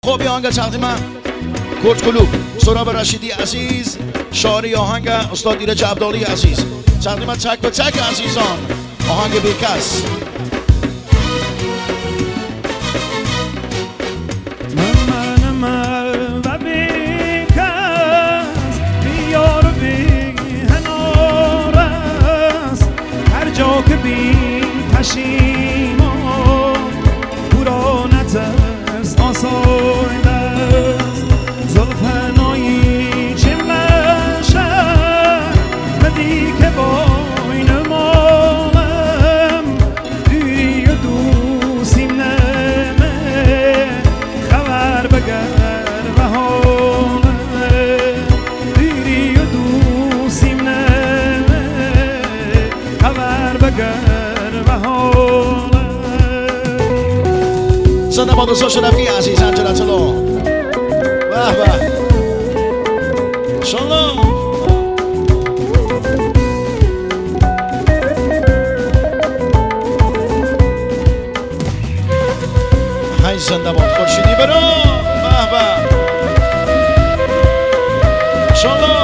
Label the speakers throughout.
Speaker 1: خب آهنگ تقدیم کرد کلوب سراب رشیدی عزیز، شاعری آهنگ استاد ایرج عبدالی عزیز، تقدیم تک به تک عزیزان آهنگ بیکس.
Speaker 2: من و بیکس بیار بی هنار است، هر جا که بی پشیمان برو نترس آسایده است. زلفنایی چه مشن بدی که باین مالم دوری و دوسیم نمه خبر بگر و حالم دوری و دوسیم نمه خبر بگر و حالم.
Speaker 1: زنده باد دوستان شرفی عزیز انجل طلا به به شالله. های زنده باد خورشیدی برو به به شالله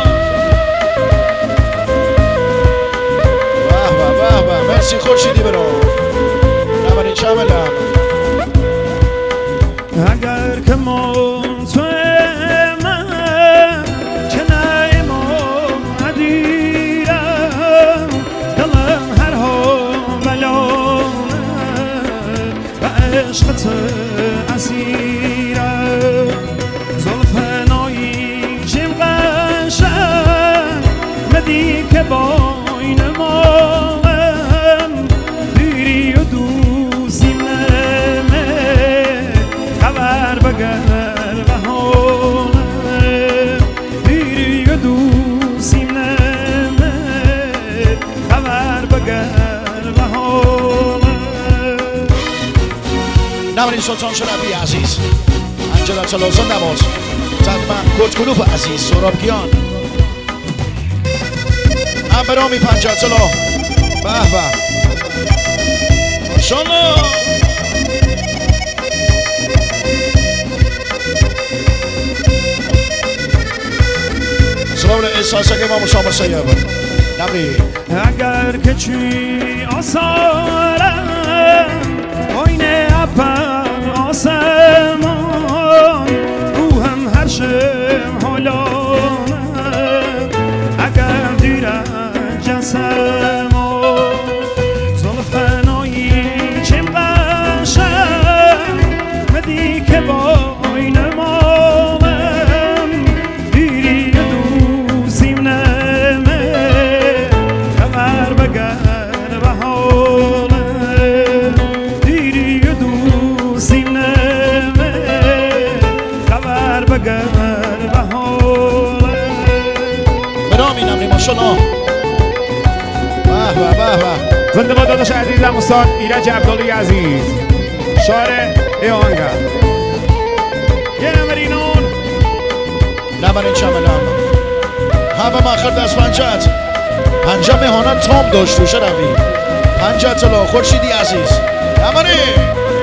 Speaker 1: به به به به. مرسی خورشیدی برو نبری چملم.
Speaker 2: اگر که من تو من که نایما ندیرم دلم هر حالانه و عشق تو اسیرم. زلفنایی چیم قشنگ بدی که باین مالم دیری و دوسیم نمه خبر بگر و حالم دیری و دوسیم نمه خبر بگر و حالم.
Speaker 1: نبرین سلطان شرفی عزیز انجل طلا زنده باد. تقدیم کرد کلوب عزیز سرابگیان امبرامی 50 طلا به به ماشالله. سلام احساسه که ما مشامه سیبه نبری.
Speaker 2: اگر که چی آسارم آینه اپر آسمان روحم هر شم حالانم اگر دیره جسمم. زلفنایی چیم قشنگ بدی که باین مالم دیری و دوسیم نمه خبر بگر و حالم دیری و دوسیم نمه خبر بگر و حالم.
Speaker 1: برامی نبری ماشالله به به به به.
Speaker 3: زنده باد داداش عزیزم استاد ایرج عبدالی عزیز، شاعر ای آهنگر.
Speaker 2: یه نمرینون
Speaker 1: نبرین چملم همه مخر دست پنجت پنجه مهانت تام داشت و شرفی 50 طلا خورشیدی عزیز نبرین.